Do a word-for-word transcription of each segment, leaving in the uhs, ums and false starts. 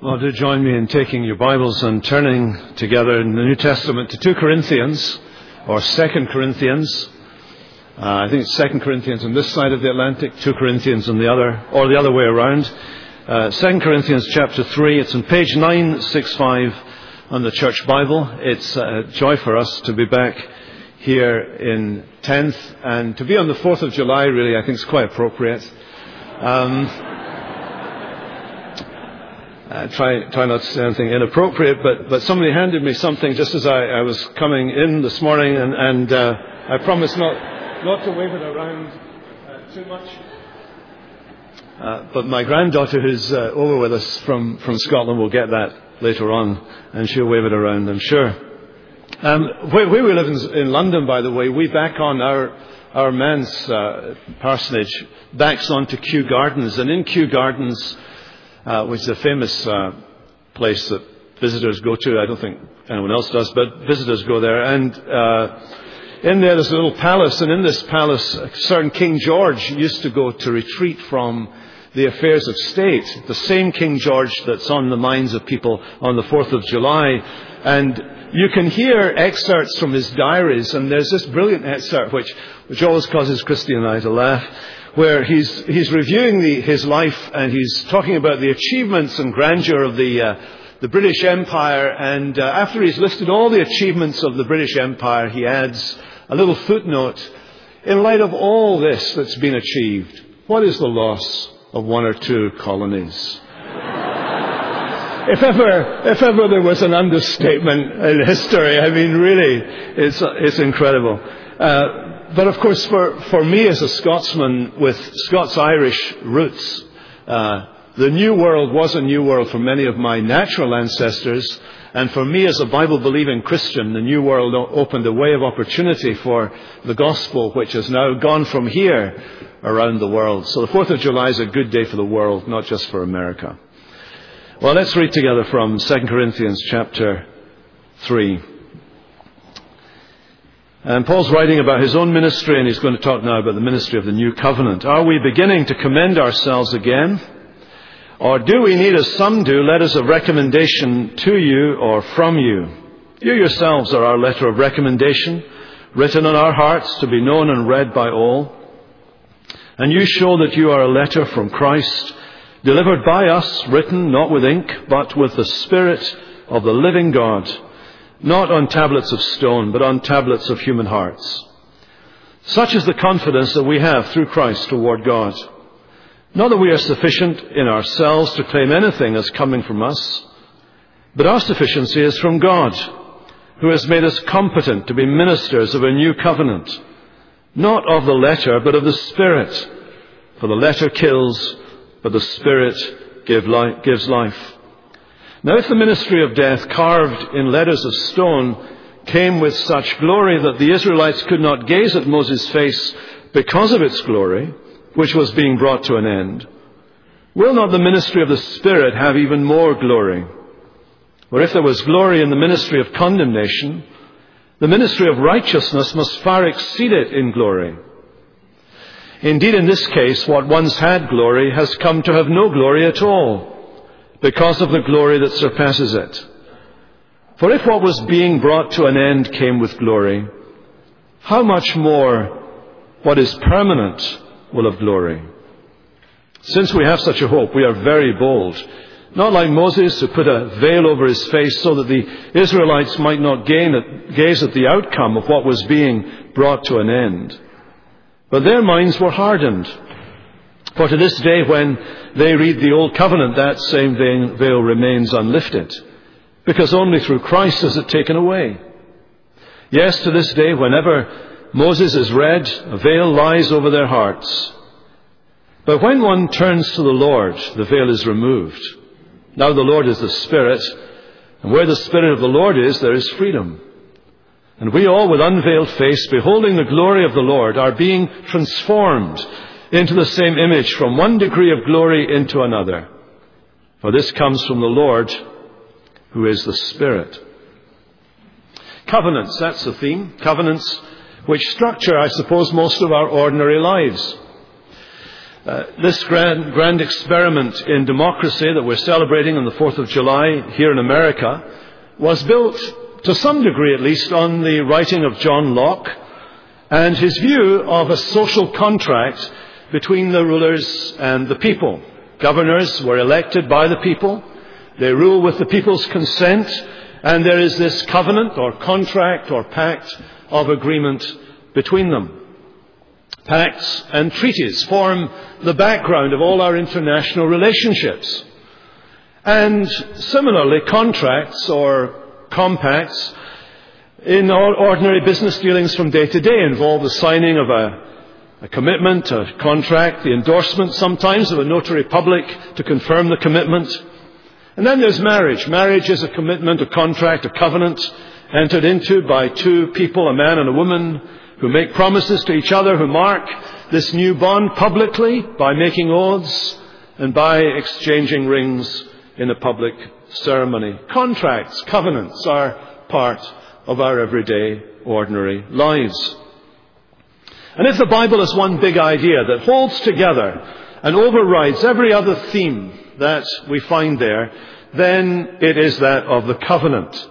Well, do join me in taking your Bibles and turning together in the New Testament to Second Corinthians, or Second Corinthians. Uh, I think it's Second Corinthians on this side of the Atlantic, Second Corinthians on the other, or the other way around. Uh, Second Corinthians chapter three, it's on page nine sixty-five on the Church Bible. It's a joy for us to be back here in tenth, and to be on the fourth of July, really, I think is quite appropriate. Um... Uh, try, try not to say anything inappropriate, but, but somebody handed me something just as I, I was coming in this morning, and, and uh, I promise not, not to wave it around uh, too much. Uh, but my granddaughter, who's uh, over with us from, from Scotland, will get that later on, and she'll wave it around, I'm sure. Um, where, where we live in, in London, by the way, we back on our our man's uh, parsonage backs onto Kew Gardens, and in Kew Gardens, Uh, which is a famous uh, place that visitors go to. I don't think anyone else does, but visitors go there. And uh, in there there's a little palace, and in this palace, a certain King George used to go to retreat from the affairs of state. The same King George that's on the minds of people on the fourth of July. And you can hear excerpts from his diaries, and there's this brilliant excerpt which, which always causes Christy and I to laugh, where he's he's reviewing the, his life, and he's talking about the achievements and grandeur of the uh, the British Empire. And uh, after he's listed all the achievements of the British Empire, he adds a little footnote: in light of all this that's been achieved, what is the loss of one or two colonies? if ever if ever there was an understatement in history, I mean, really, it's it's incredible. Uh, But of course, for, for me as a Scotsman with Scots-Irish roots, uh, the New World was a new world for many of my natural ancestors. And for me as a Bible-believing Christian, the New World opened a way of opportunity for the gospel, which has now gone from here around the world. So the fourth of July is a good day for the world, not just for America. Well, let's read together from Second Corinthians chapter three. And Paul's writing about his own ministry, and he's going to talk now about the ministry of the New Covenant. Are we beginning to commend ourselves again? Or do we need, as some do, letters of recommendation to you or from you? You yourselves are our letter of recommendation, written on our hearts to be known and read by all. And you show that you are a letter from Christ, delivered by us, written not with ink, but with the Spirit of the living God, not on tablets of stone, but on tablets of human hearts. Such is the confidence that we have through Christ toward God. Not that we are sufficient in ourselves to claim anything as coming from us, but our sufficiency is from God, who has made us competent to be ministers of a new covenant, not of the letter, but of the Spirit. For the letter kills, but the Spirit gives life. Now, if the ministry of death, carved in letters of stone, came with such glory that the Israelites could not gaze at Moses' face because of its glory, which was being brought to an end, will not the ministry of the Spirit have even more glory? For if there was glory in the ministry of condemnation, the ministry of righteousness must far exceed it in glory. Indeed, in this case, what once had glory has come to have no glory at all, because of the glory that surpasses it. For if what was being brought to an end came with glory, how much more what is permanent will have glory? Since we have such a hope, we are very bold, not like Moses, who put a veil over his face so that the Israelites might not gain at, gaze at the outcome of what was being brought to an end. But their minds were hardened. For to this day, when they read the Old Covenant, that same veil remains unlifted, because only through Christ is it taken away. Yes, to this day, whenever Moses is read, a veil lies over their hearts. But when one turns to the Lord, the veil is removed. Now the Lord is the Spirit, and where the Spirit of the Lord is, there is freedom. And we all, with unveiled face, beholding the glory of the Lord, are being transformed into the same image from one degree of glory into another. For this comes from the Lord, who is the Spirit. Covenants, that's the theme. Covenants which structure, I suppose, most of our ordinary lives. Uh, this grand, grand experiment in democracy that we're celebrating on the fourth of July here in America was built, to some degree at least, on the writing of John Locke and his view of a social contract between the rulers and the people. Governors were elected by the people. They rule with the people's consent, and there is this covenant or contract or pact of agreement between them. Pacts and treaties form the background of all our international relationships. And similarly, contracts or compacts in ordinary business dealings from day to day involve the signing of a, a commitment, a contract, the endorsement sometimes of a notary public to confirm the commitment. And then there's marriage. Marriage is a commitment, a contract, a covenant entered into by two people, a man and a woman, who make promises to each other, who mark this new bond publicly by making oaths and by exchanging rings in a public ceremony. Contracts, covenants are part of our everyday, ordinary lives. And if the Bible is one big idea that holds together and overrides every other theme that we find there, then it is that of the covenant.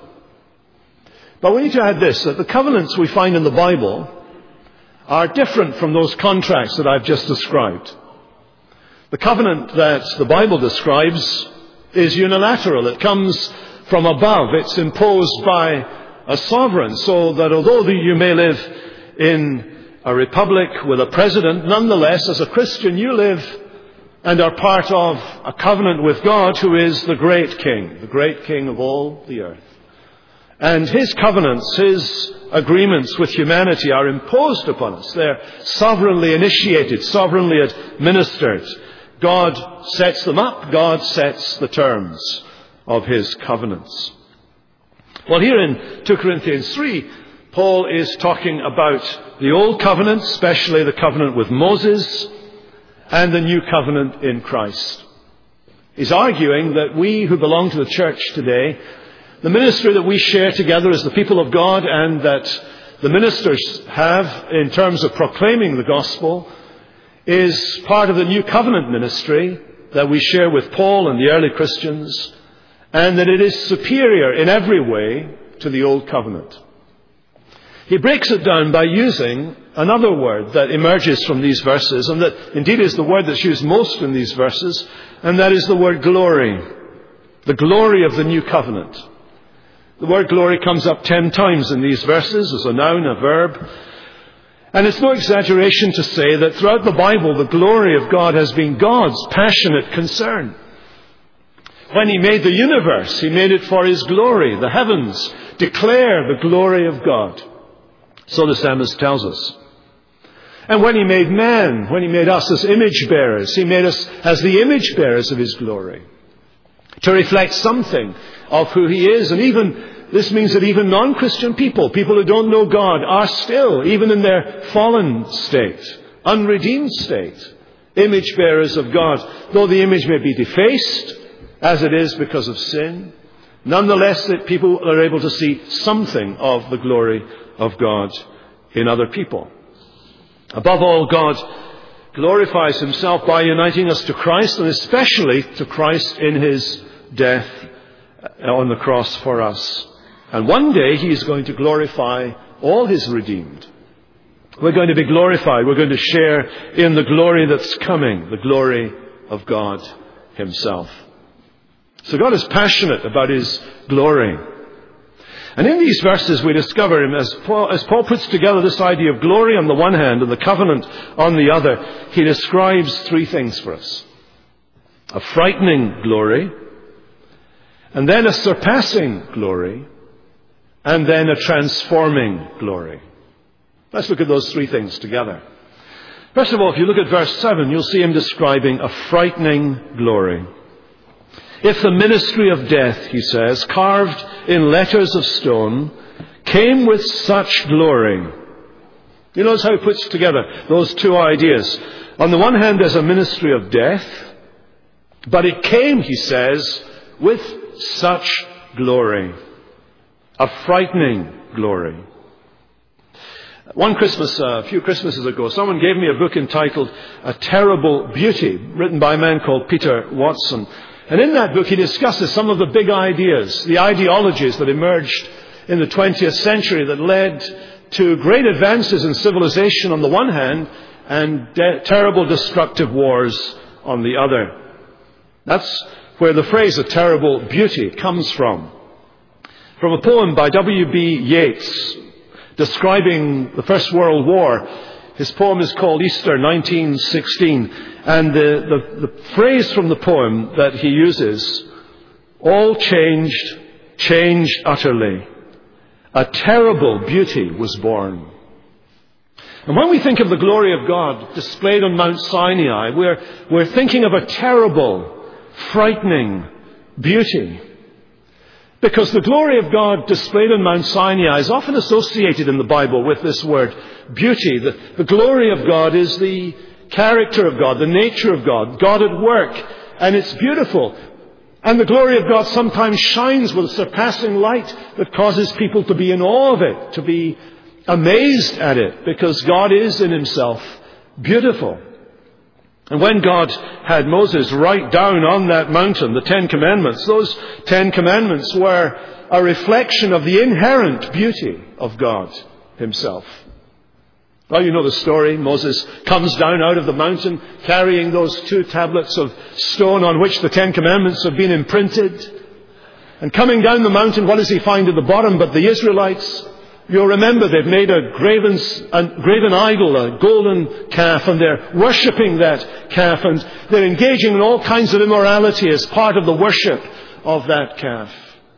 But we need to add this, that the covenants we find in the Bible are different from those contracts that I've just described. The covenant that the Bible describes is unilateral. It comes from above. It's imposed by a sovereign, so that although you may live in a republic with a president, nonetheless, as a Christian, you live and are part of a covenant with God, who is the great King, the great King of all the earth. And his covenants, his agreements with humanity are imposed upon us. They're sovereignly initiated, sovereignly administered. God sets them up. God sets the terms of his covenants. Well, here in Second Corinthians three, Paul is talking about the old covenant, especially the covenant with Moses, and the new covenant in Christ. He's arguing that we who belong to the church today, the ministry that we share together as the people of God and that the ministers have in terms of proclaiming the gospel is part of the new covenant ministry that we share with Paul and the early Christians, and that it is superior in every way to the old covenant. He breaks it down by using another word that emerges from these verses, and that indeed is the word that's used most in these verses, and that is the word glory. The glory of the new covenant. The word glory comes up ten times in these verses as a noun, a verb. And it's no exaggeration to say that throughout the Bible, the glory of God has been God's passionate concern. When he made the universe, he made it for his glory. The heavens declare the glory of God. So the psalmist tells us. And when he made man, when he made us as image bearers, he made us as the image bearers of his glory, to reflect something of who he is. And even this means that even non-Christian people, people who don't know God, are still, even in their fallen state, unredeemed state, image bearers of God. Though the image may be defaced, as it is because of sin, nonetheless that people are able to see something of the glory of God in other people. Above all, God glorifies himself by uniting us to Christ, and especially to Christ in his death on the cross for us. And one day he is going to glorify all his redeemed. We're going to be glorified. We're going to share in the glory that's coming, the glory of God himself. So God is passionate about his glory. And in these verses we discover him, as Paul, as Paul puts together this idea of glory on the one hand and the covenant on the other, he describes three things for us. A frightening glory, and then a surpassing glory, and then a transforming glory. Let's look at those three things together. First of all, if you look at verse seven, you'll see him describing a frightening glory. If the ministry of death, he says, carved in letters of stone, came with such glory. You notice how he puts together those two ideas. On the one hand, there's a ministry of death, but it came, he says, with such glory. A frightening glory. One Christmas, uh, a few Christmases ago, someone gave me a book entitled A Terrible Beauty, written by a man called Peter Watson. And in that book he discusses some of the big ideas, the ideologies that emerged in the twentieth century that led to great advances in civilization on the one hand and de- terrible destructive wars on the other. That's where the phrase a terrible beauty comes from. From a poem by W B Yeats describing the First World War. His poem is called Easter nineteen sixteen. And the, the, the phrase from the poem that he uses, all changed, changed utterly. A terrible beauty was born. And when we think of the glory of God displayed on Mount Sinai, we're, we're thinking of a terrible, frightening beauty. Because the glory of God displayed on Mount Sinai is often associated in the Bible with this word, beauty. The, the glory of God is the character of God, the nature of God, God at work, and it's beautiful. And the glory of God sometimes shines with a surpassing light that causes people to be in awe of it, to be amazed at it, because God is in himself beautiful. And when God had Moses write down on that mountain the Ten Commandments, those Ten Commandments were a reflection of the inherent beauty of God himself. Well, you know the story. Moses comes down out of the mountain carrying those two tablets of stone on which the Ten Commandments have been imprinted. And coming down the mountain, what does he find at the bottom? But the Israelites, you'll remember, they've made a graven, a graven idol, a golden calf, and they're worshipping that calf, and they're engaging in all kinds of immorality as part of the worship of that calf.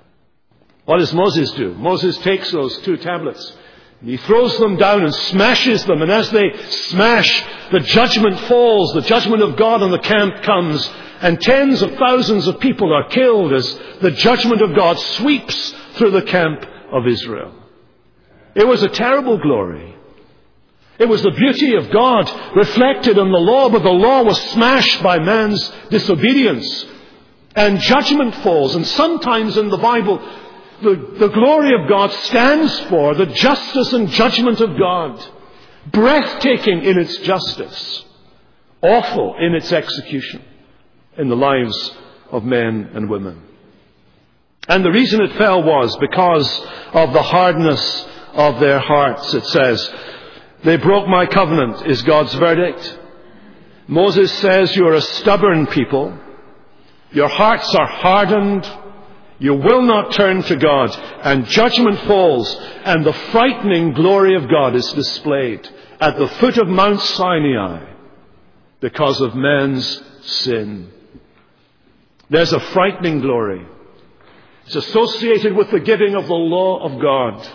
What does Moses do? Moses takes those two tablets, and he throws them down and smashes them, and as they smash, the judgment falls, the judgment of God on the camp comes, and tens of thousands of people are killed as the judgment of God sweeps through the camp of Israel. It was a terrible glory. It was the beauty of God reflected in the law, but the law was smashed by man's disobedience. And judgment falls. And sometimes in the Bible, the, the glory of God stands for the justice and judgment of God. Breathtaking in its justice. Awful in its execution in the lives of men and women. And the reason it fell was because of the hardness of their hearts. It says, they broke my covenant, is God's verdict. Moses says, you're a stubborn people. Your hearts are hardened. You will not turn to God. And judgment falls, and the frightening glory of God is displayed at the foot of Mount Sinai because of man's sin. There's a frightening glory. It's associated with the giving of the law of God.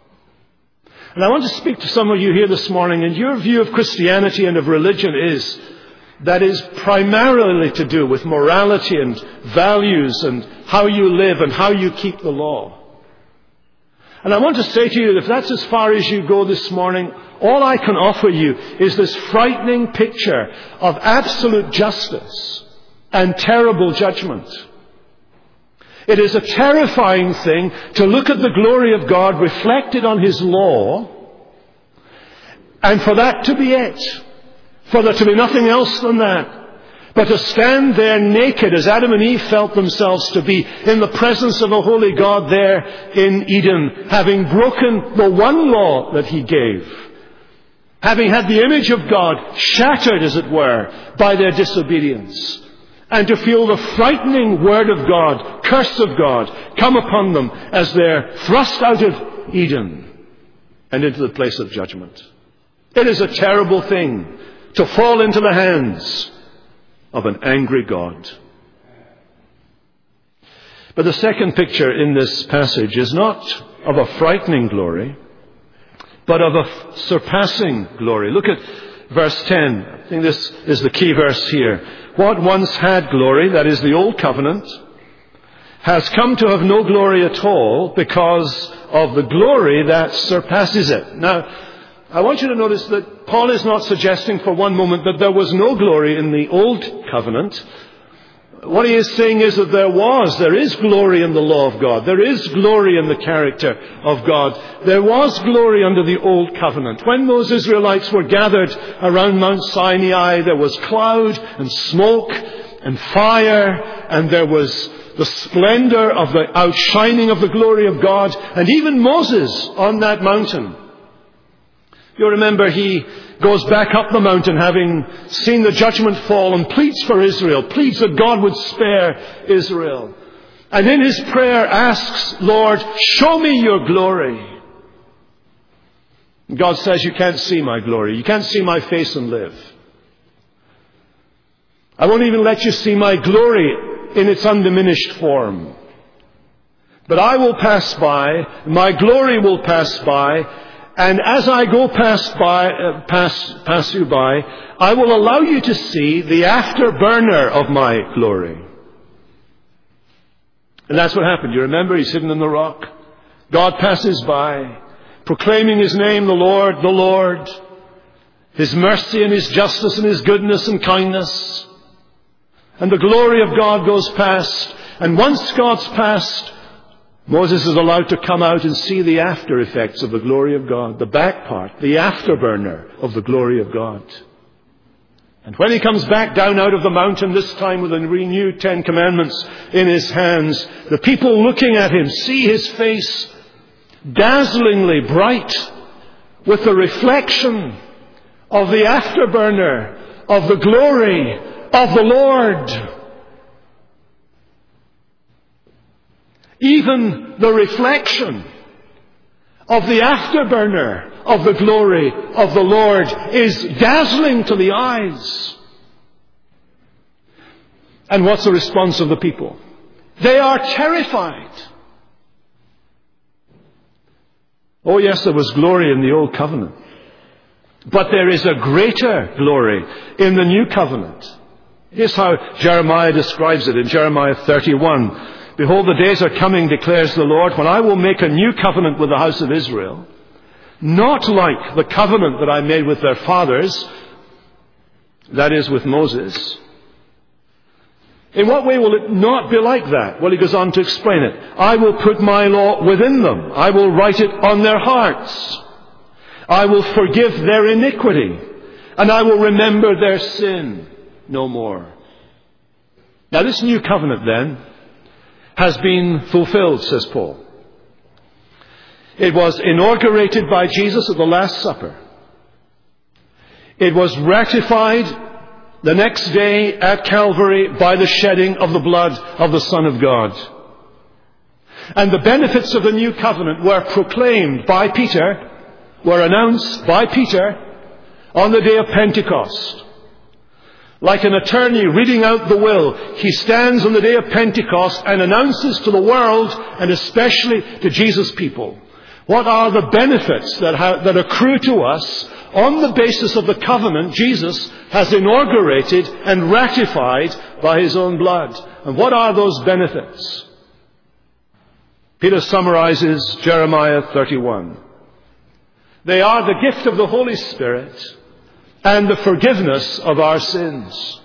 And I want to speak to some of you here this morning, and your view of Christianity and of religion is that is primarily to do with morality and values and how you live and how you keep the law. And I want to say to you that if that's as far as you go this morning, all I can offer you is this frightening picture of absolute justice and terrible judgment. It is a terrifying thing to look at the glory of God reflected on his law, and for that to be it. For there to be nothing else than that. But to stand there naked as Adam and Eve felt themselves to be in the presence of a holy God there in Eden, having broken the one law that he gave. Having had the image of God shattered, as it were, by their disobedience. And to feel the frightening word of God, curse of God, come upon them as they're thrust out of Eden and into the place of judgment. It is a terrible thing to fall into the hands of an angry God. But the second picture in this passage is not of a frightening glory, but of a surpassing glory. Look at verse ten. I think this is the key verse here. What once had glory, that is the old covenant, has come to have no glory at all because of the glory that surpasses it. Now, I want you to notice that Paul is not suggesting for one moment that there was no glory in the old covenant. what he is saying is that there was, there is glory in the law of God. There is glory in the character of God. There was glory under the old covenant. When those Israelites were gathered around Mount Sinai, there was cloud and smoke and fire, and there was the splendor of the outshining of the glory of God. And even Moses on that mountain. You remember he goes back up the mountain having seen the judgment fall and pleads for Israel, pleads that God would spare Israel. And in his prayer asks, Lord, show me your glory. And God says, you can't see my glory. You can't see my face and live. I won't even let you see my glory in its undiminished form. But I will pass by, my glory will pass by, and as I go past by, uh, pass, pass you by, I will allow you to see the afterburner of my glory. And that's what happened. You remember, he's sitting on the rock. God passes by, proclaiming his name, the Lord, the Lord, his mercy and his justice and his goodness and kindness. And the glory of God goes past. And once God's past, Moses is allowed to come out and see the after effects of the glory of God, the back part, the afterburner of the glory of God. And when he comes back down out of the mountain, this time with a renewed Ten Commandments in his hands, the people looking at him see his face dazzlingly bright with the reflection of the afterburner of the glory of the Lord. Even the reflection of the afterburner of the glory of the Lord is dazzling to the eyes. And what's the response of the people? They are terrified. Oh yes, there was glory in the old covenant. But there is a greater glory in the new covenant. Here's how Jeremiah describes it in Jeremiah thirty-one. Behold, the days are coming, declares the Lord, when I will make a new covenant with the house of Israel, not like the covenant that I made with their fathers, that is, with Moses. In what way will it not be like that? Well, he goes on to explain it. I will put my law within them. I will write it on their hearts. I will forgive their iniquity, and I will remember their sin no more. Now, this new covenant, then, has been fulfilled, says Paul. It was inaugurated by Jesus at the Last Supper. It was ratified the next day at Calvary by the shedding of the blood of the Son of God. And the benefits of the new covenant were proclaimed by Peter, were announced by Peter on the day of Pentecost. Like an attorney reading out the will, he stands on the day of Pentecost and announces to the world, and especially to Jesus' people, what are the benefits that, ha- that accrue to us on the basis of the covenant Jesus has inaugurated and ratified by his own blood. And what are those benefits? Peter summarizes Jeremiah thirty-one. They are the gift of the Holy Spirit and the forgiveness of our sins.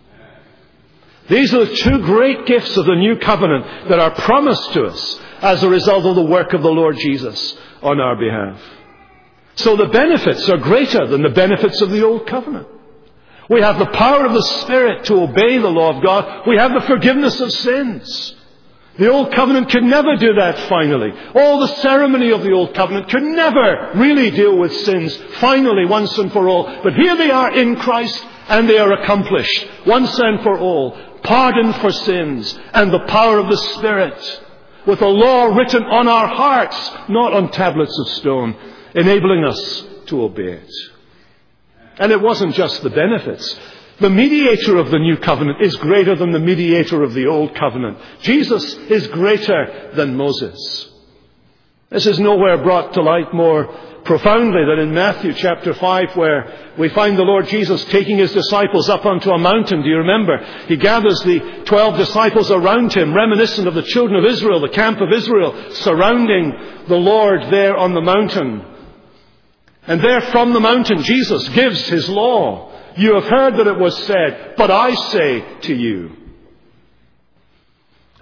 These are the two great gifts of the new covenant that are promised to us as a result of the work of the Lord Jesus on our behalf. So the benefits are greater than the benefits of the old covenant. We have the power of the Spirit to obey the law of God. We have the forgiveness of sins. The old covenant could never do that finally. All the ceremony of the old covenant could never really deal with sins finally, once and for all. But here they are in Christ, and they are accomplished once and for all. Pardon for sins and the power of the Spirit, with a law written on our hearts, not on tablets of stone, enabling us to obey it. And it wasn't just the benefits. The mediator of the new covenant is greater than the mediator of the old covenant. Jesus is greater than Moses. This is nowhere brought to light more profoundly than in Matthew chapter five, where we find the Lord Jesus taking his disciples up onto a mountain. Do you remember? He gathers the twelve disciples around him, reminiscent of the children of Israel, the camp of Israel, surrounding the Lord there on the mountain. And there from the mountain, Jesus gives his law. You have heard that it was said, but I say to you.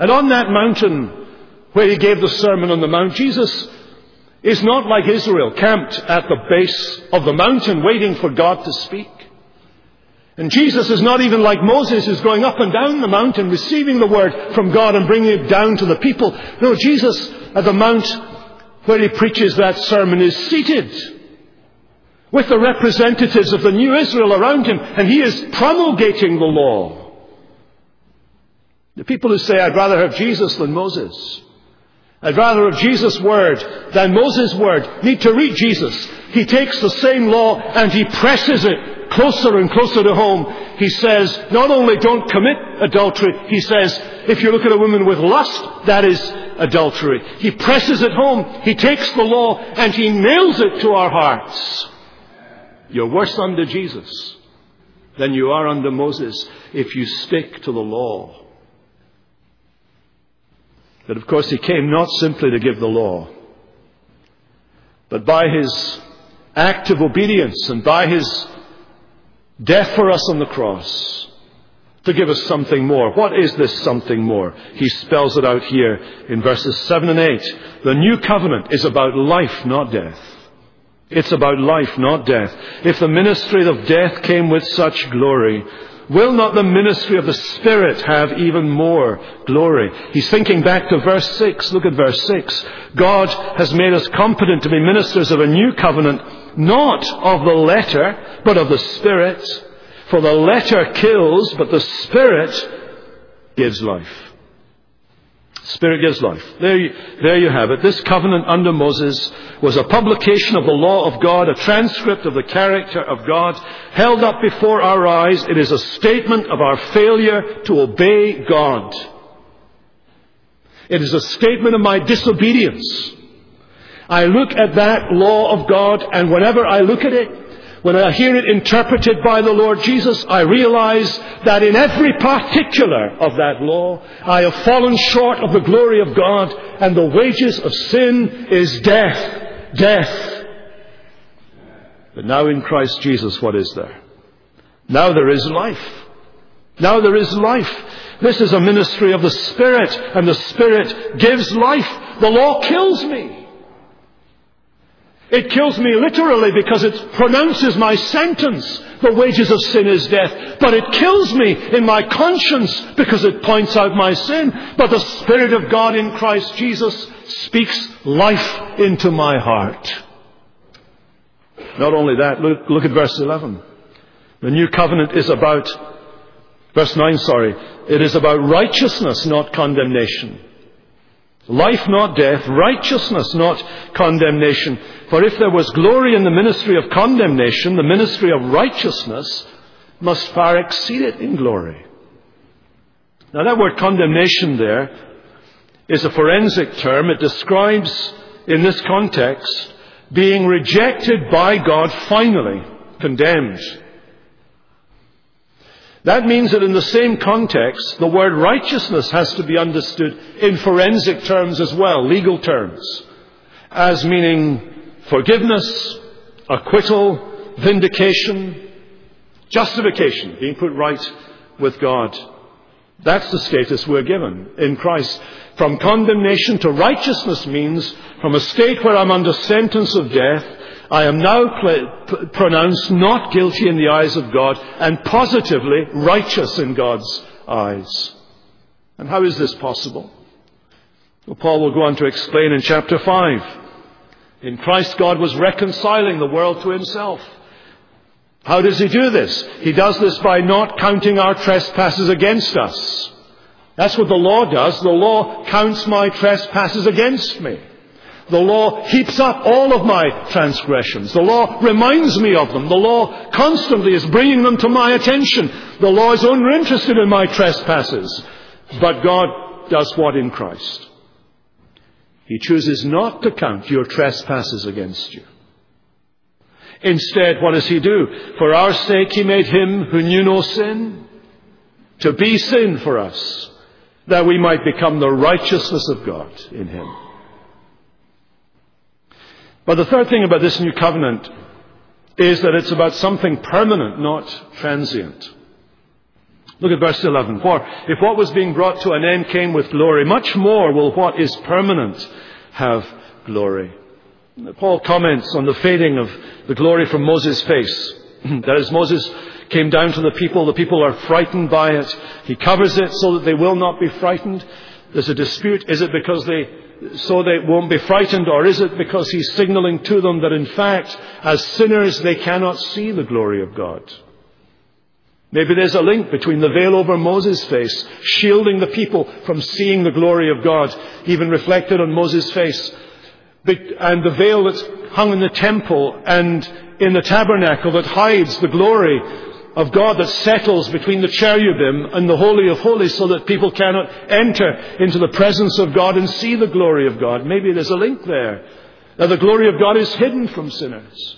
And on that mountain where he gave the Sermon on the Mount, Jesus is not like Israel, camped at the base of the mountain waiting for God to speak. And Jesus is not even like Moses, who's going up and down the mountain, receiving the word from God and bringing it down to the people. No, Jesus at the mount where he preaches that sermon is seated with the representatives of the new Israel around him, and he is promulgating the law. The people who say, I'd rather have Jesus than Moses, I'd rather have Jesus' word than Moses' word, need to read Jesus. He takes the same law and he presses it closer and closer to home. He says, not only don't commit adultery, he says, if you look at a woman with lust, that is adultery. He presses it home. He takes the law and he nails it to our hearts. You're worse under Jesus than you are under Moses if you stick to the law. But of course he came not simply to give the law, but by his act of obedience and by his death for us on the cross, to give us something more. What is this something more? He spells it out here in verses seven and eight. The new covenant is about life, not death. It's about life, not death. If the ministry of death came with such glory, will not the ministry of the Spirit have even more glory? He's thinking back to verse six. Look at verse six. God has made us competent to be ministers of a new covenant, not of the letter, but of the Spirit. For the letter kills, but the Spirit gives life. Spirit gives life. There you, there you have it. This covenant under Moses was a publication of the law of God, a transcript of the character of God, held up before our eyes. It is a statement of our failure to obey God. It is a statement of my disobedience. I look at that law of God, and whenever I look at it, when I hear it interpreted by the Lord Jesus, I realize that in every particular of that law, I have fallen short of the glory of God, and the wages of sin is death, death. But now in Christ Jesus, what is there? Now there is life. Now there is life. This is a ministry of the Spirit, and the Spirit gives life. The law kills me. It kills me literally because it pronounces my sentence. The wages of sin is death. But it kills me in my conscience because it points out my sin. But the Spirit of God in Christ Jesus speaks life into my heart. Not only that, look, look at verse eleven. The new covenant is about, verse nine, sorry, it is about righteousness, not condemnation. Life, not death. Righteousness, not condemnation. For if there was glory in the ministry of condemnation, the ministry of righteousness must far exceed it in glory. Now that word condemnation there is a forensic term. It describes, in this context, being rejected by God, finally condemned. That means that in the same context, the word righteousness has to be understood in forensic terms as well, legal terms, as meaning forgiveness, acquittal, vindication, justification, being put right with God. That's the status we're given in Christ. From condemnation to righteousness means from a state where I'm under sentence of death, I am now pl- pronounced not guilty in the eyes of God and positively righteous in God's eyes. And how is this possible? Well, Paul will go on to explain in chapter five. In Christ, God was reconciling the world to himself. How does he do this? He does this by not counting our trespasses against us. That's what the law does. The law counts my trespasses against me. The law heaps up all of my transgressions. The law reminds me of them. The law constantly is bringing them to my attention. The law is only interested in my trespasses. But God does what in Christ? He chooses not to count your trespasses against you. Instead, what does he do? For our sake he made him who knew no sin to be sin for us, that we might become the righteousness of God in him. But the third thing about this new covenant is that it's about something permanent, not transient. Look at verse eleven. For if what was being brought to an end came with glory, much more will what is permanent have glory. Paul comments on the fading of the glory from Moses' face. That is, Moses came down to the people. The people are frightened by it. He covers it so that they will not be frightened. There's a dispute. Is it because they, so they won't be frightened, or is it because he's signaling to them that in fact, as sinners, they cannot see the glory of God? Maybe there's a link between the veil over Moses' face, shielding the people from seeing the glory of God, even reflected on Moses' face, and the veil that's hung in the temple and in the tabernacle that hides the glory of God, that settles between the cherubim and the Holy of Holies so that people cannot enter into the presence of God and see the glory of God. Maybe there's a link there. Now, the glory of God is hidden from sinners.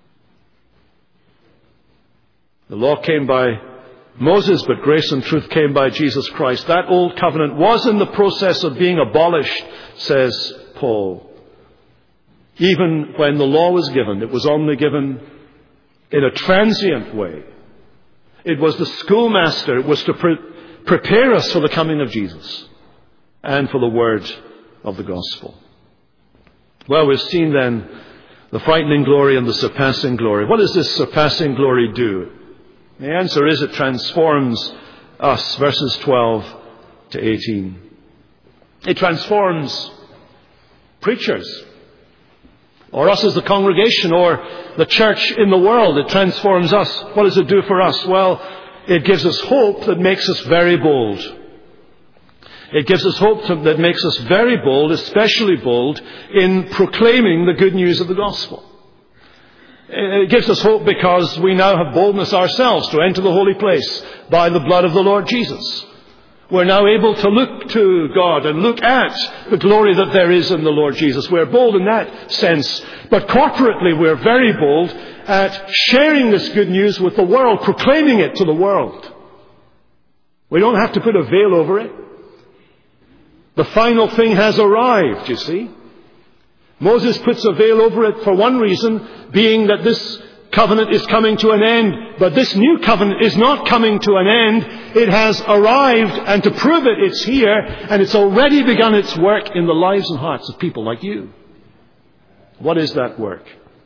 The law came by Moses, but grace and truth came by Jesus Christ. That old covenant was in the process of being abolished, says Paul. Even when the law was given, it was only given in a transient way. It was the schoolmaster. It was to pre- prepare us for the coming of Jesus and for the word of the gospel. Well, we've seen then the frightening glory and the surpassing glory. What does this surpassing glory do? The answer is it transforms us, verses twelve to eighteen. It transforms preachers, or us as the congregation, or the church in the world. It transforms us. What does it do for us? Well, it gives us hope that makes us very bold. It gives us hope that makes us very bold, especially bold, in proclaiming the good news of the gospel. It gives us hope because we now have boldness ourselves to enter the holy place by the blood of the Lord Jesus. We're now able to look to God and look at the glory that there is in the Lord Jesus. We're bold in that sense. But corporately, we're very bold at sharing this good news with the world, proclaiming it to the world. We don't have to put a veil over it. The final thing has arrived, you see. Moses puts a veil over it for one reason, being that this covenant is coming to an end. But this new covenant is not coming to an end. It has arrived, and to prove it, it's here, and it's already begun its work in the lives and hearts of people like you. What is that work?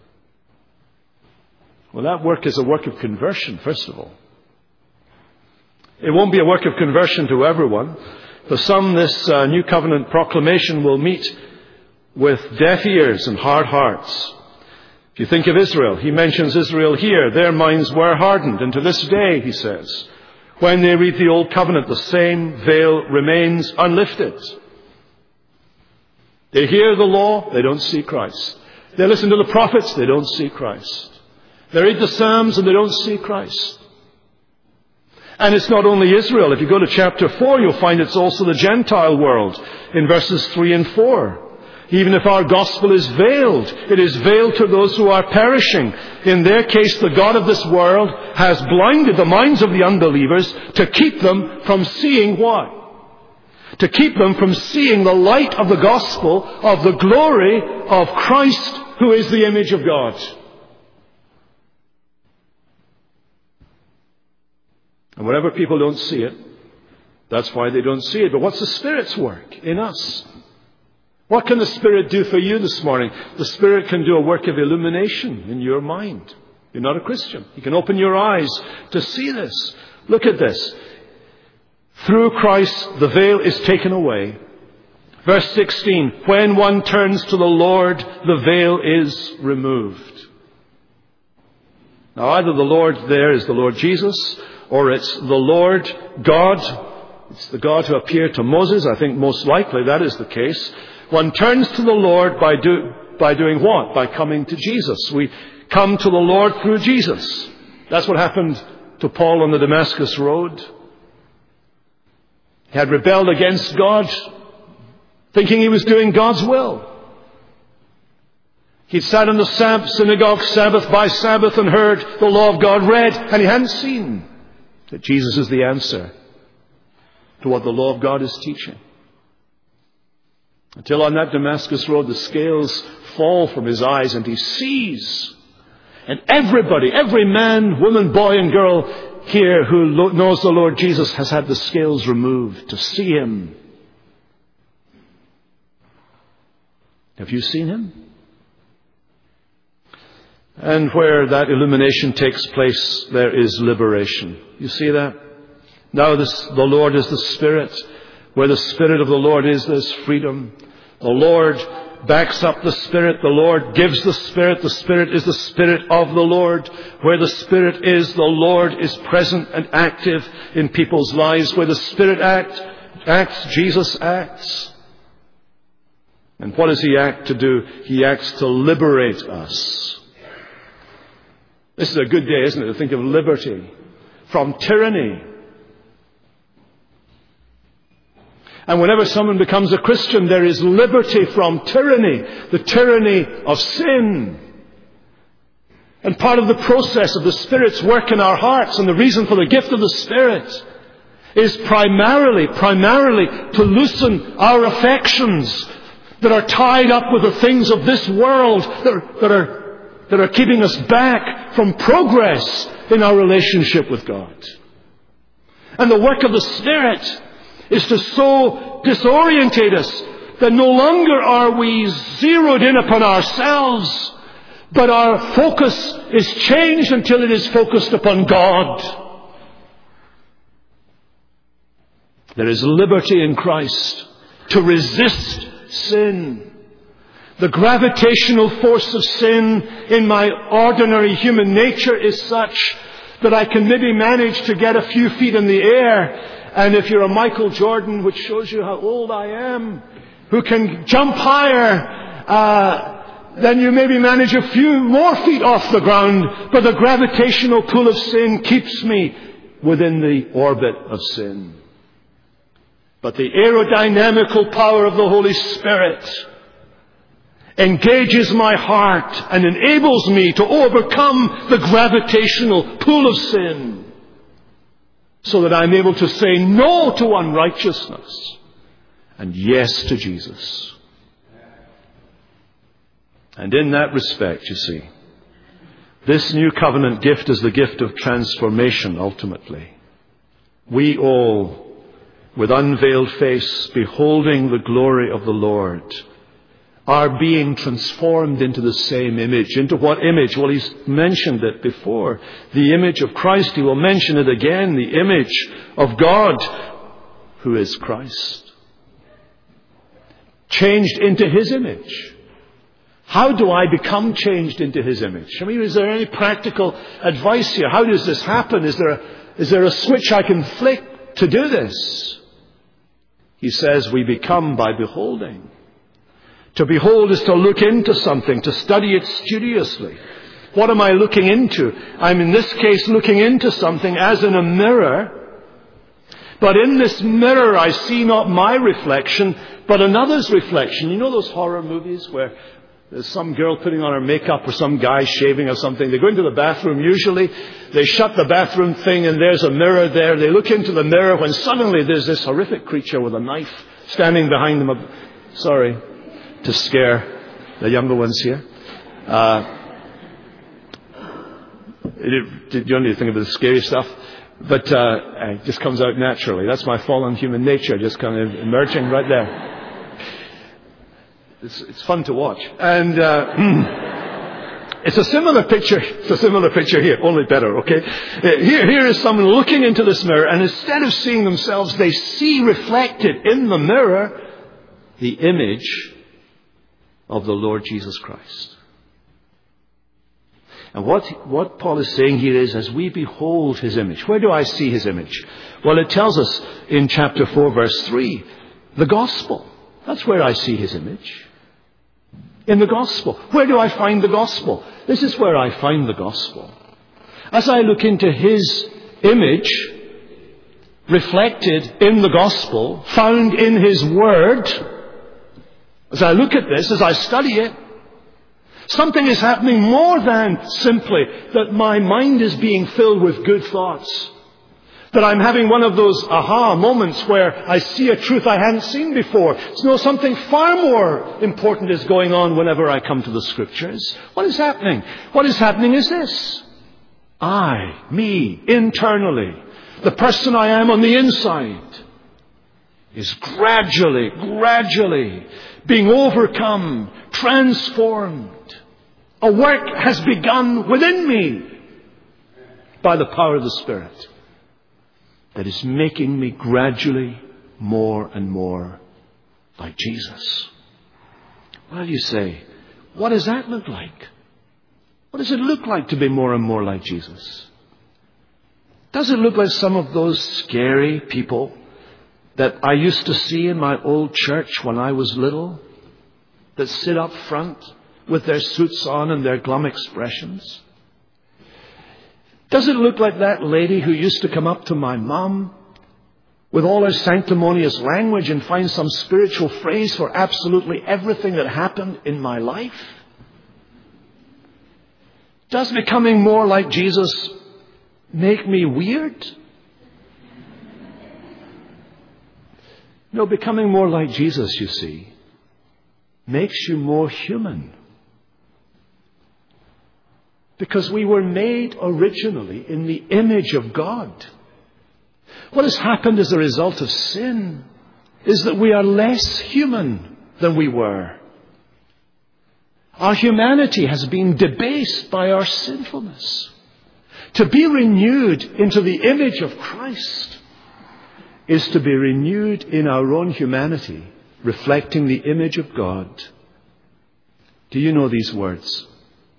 Well, that work is a work of conversion, first of all. It won't be a work of conversion to everyone. For some, this uh, new covenant proclamation will meet with deaf ears and hard hearts. If you think of Israel, he mentions Israel here. Their minds were hardened, and to this day, he says, when they read the Old Covenant, the same veil remains unlifted. They hear the law, they don't see Christ. They listen to the prophets, they don't see Christ. They read the Psalms and they don't see Christ. And it's not only Israel. If you go to chapter four, you'll find it's also the Gentile world in verses three and four. Even if our gospel is veiled, it is veiled to those who are perishing. In their case, the God of this world has blinded the minds of the unbelievers to keep them from seeing what? To keep them from seeing the light of the gospel of the glory of Christ, who is the image of God. And whenever people don't see it, that's why they don't see it. But what's the Spirit's work in us? What can the Spirit do for you this morning? The Spirit can do a work of illumination in your mind. You're not a Christian. He can open your eyes to see this. Look at this. Through Christ, the veil is taken away. Verse sixteen, when one turns to the Lord, the veil is removed. Now, either the Lord there is the Lord Jesus, or it's the Lord God. It's the God who appeared to Moses. I think most likely that is the case. One turns to the Lord by, do, by doing what? By coming to Jesus. We come to the Lord through Jesus. That's what happened to Paul on the Damascus Road. He had rebelled against God, thinking he was doing God's will. He'd sat in the synagogue Sabbath by Sabbath and heard the law of God read, and he hadn't seen that Jesus is the answer to what the law of God is teaching. Until on that Damascus Road, the scales fall from his eyes and he sees. And everybody, every man, woman, boy and girl here who lo- knows the Lord Jesus has had the scales removed to see Him. Have you seen Him? And where that illumination takes place, there is liberation. You see that? Now this, the Lord is the Spirit. Where the Spirit of the Lord is, there's freedom. The Lord backs up the Spirit. The Lord gives the Spirit. The Spirit is the Spirit of the Lord. Where the Spirit is, the Lord is present and active in people's lives. Where the Spirit act, acts, Jesus acts. And what does He act to do? He acts to liberate us. This is a good day, isn't it, to think of liberty from tyranny. And whenever someone becomes a Christian, there is liberty from tyranny, the tyranny of sin. And part of the process of the Spirit's work in our hearts, and the reason for the gift of the Spirit, is primarily, primarily to loosen our affections that are tied up with the things of this world, that are, that are, that are keeping us back from progress in our relationship with God. And the work of the Spirit is to so disorientate us that no longer are we zeroed in upon ourselves, but our focus is changed until it is focused upon God. There is liberty in Christ to resist sin. The gravitational force of sin in my ordinary human nature is such that I can maybe manage to get a few feet in the air. And if you're a Michael Jordan, which shows you how old I am, who can jump higher, uh, then you maybe manage a few more feet off the ground. But the gravitational pull of sin keeps me within the orbit of sin. But the aerodynamical power of the Holy Spirit engages my heart and enables me to overcome the gravitational pull of sin, so that I'm able to say no to unrighteousness and yes to Jesus. And in that respect, you see, this new covenant gift is the gift of transformation ultimately. We all, with unveiled face, beholding the glory of the Lord, are being transformed into the same image. Into what image? Well, He's mentioned it before. The image of Christ. He will mention it again. The image of God, who is Christ. Changed into His image. How do I become changed into His image? I mean, is there any practical advice here? How does this happen? Is there a, is there a switch I can flick to do this? He says we become by beholding. To behold is to look into something, to study it studiously. What am I looking into? I'm in this case looking into something as in a mirror. But in this mirror I see not my reflection, but another's reflection. You know those horror movies where there's some girl putting on her makeup or some guy shaving or something. They go into the bathroom usually. They shut the bathroom thing and there's a mirror there. They look into the mirror when suddenly there's this horrific creature with a knife standing behind them. Sorry to scare the younger ones here. Uh, it, you only think of the scary stuff, but uh, it just comes out naturally. That's my fallen human nature, just kind of emerging right there. It's, it's fun to watch, and uh, it's a similar picture. It's a similar picture here, only better. Okay, here, here is someone looking into this mirror, and instead of seeing themselves, they see reflected in the mirror the image of the Lord Jesus Christ. And what, what Paul is saying here is, as we behold His image, where do I see His image? Well, it tells us in chapter four, verse three, the gospel. That's where I see His image. In the gospel. Where do I find the gospel? This is where I find the gospel. As I look into His image, reflected in the gospel, found in His word, as I look at this, as I study it, something is happening more than simply that my mind is being filled with good thoughts. That I'm having one of those aha moments where I see a truth I hadn't seen before. No, something far more important is going on whenever I come to the Scriptures. What is happening? What is happening is this. I, me, internally, the person I am on the inside, is gradually, gradually being overcome, transformed. A work has begun within me by the power of the Spirit that is making me gradually more and more like Jesus. Well, you say, what does that look like? What does it look like to be more and more like Jesus? Does it look like some of those scary people that I used to see in my old church when I was little, that sit up front with their suits on and their glum expressions? Does it look like that lady who used to come up to my mum with all her sanctimonious language and find some spiritual phrase for absolutely everything that happened in my life? Does becoming more like Jesus make me weird? No, becoming more like Jesus, you see, makes you more human. Because we were made originally in the image of God. What has happened as a result of sin is that we are less human than we were. Our humanity has been debased by our sinfulness. To be renewed into the image of Christ is to be renewed in our own humanity, reflecting the image of God. Do you know these words?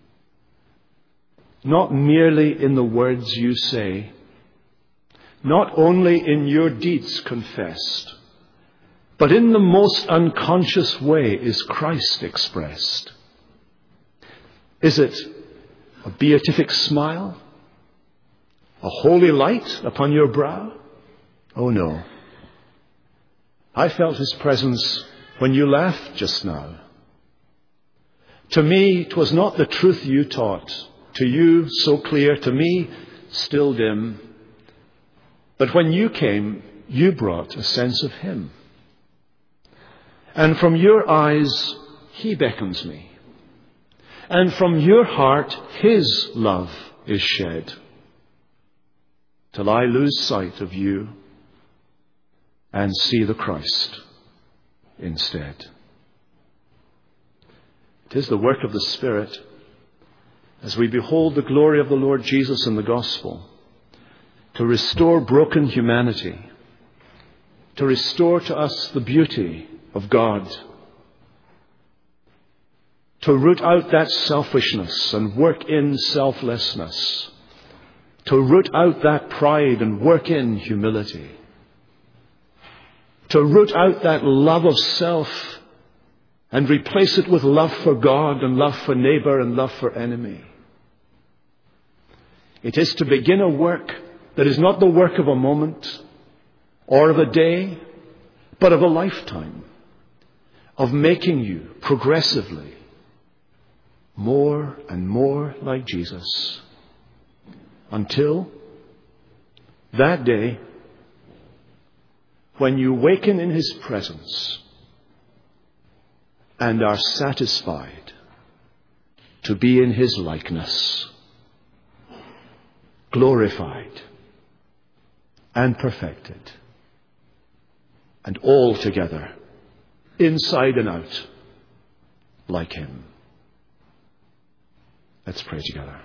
Not merely in the words you say, not only in your deeds confessed, but in the most unconscious way is Christ expressed. Is it a beatific smile? A holy light upon your brow? Oh no. I felt His presence when you laughed just now. To me, 'twas not the truth you taught. To you, so clear. To me, still dim. But when you came, you brought a sense of Him. And from your eyes, He beckons me. And from your heart, His love is shed. Till I lose sight of you and see the Christ instead. It is the work of the Spirit as we behold the glory of the Lord Jesus in the gospel to restore broken humanity, to restore to us the beauty of God, to root out that selfishness and work in selflessness, to root out that pride and work in humility, to root out that love of self and replace it with love for God and love for neighbor and love for enemy. It is to begin a work that is not the work of a moment or of a day, but of a lifetime, of making you progressively more and more like Jesus, until that day when you waken in His presence and are satisfied to be in His likeness, glorified and perfected, and altogether, inside and out, like Him. Let's pray together.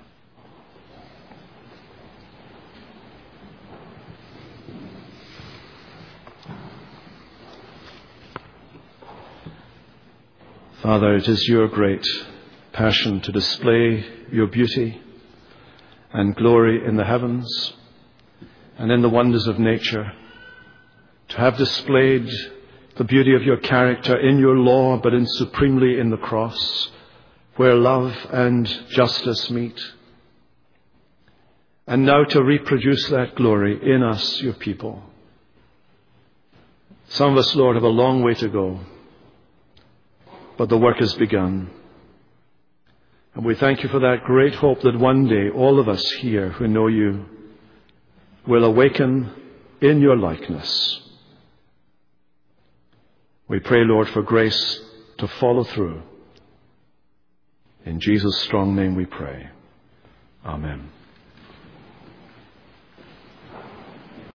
Father, it is your great passion to display your beauty and glory in the heavens and in the wonders of nature, to have displayed the beauty of your character in your law, but in supremely in the cross, where love and justice meet. And now to reproduce that glory in us, your people. Some of us, Lord, have a long way to go, but the work has begun. And we thank you for that great hope that one day all of us here who know you will awaken in your likeness. We pray, Lord, for grace to follow through. In Jesus' strong name we pray. Amen.